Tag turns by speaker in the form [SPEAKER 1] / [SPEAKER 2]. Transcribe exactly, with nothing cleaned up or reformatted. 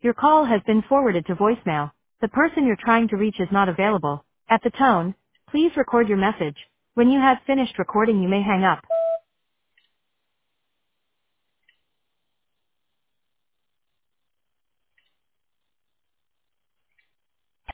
[SPEAKER 1] Your call has been forwarded to voicemail. The person you're trying to reach is not available. At the tone, please record your message. When you have finished recording, you may hang up.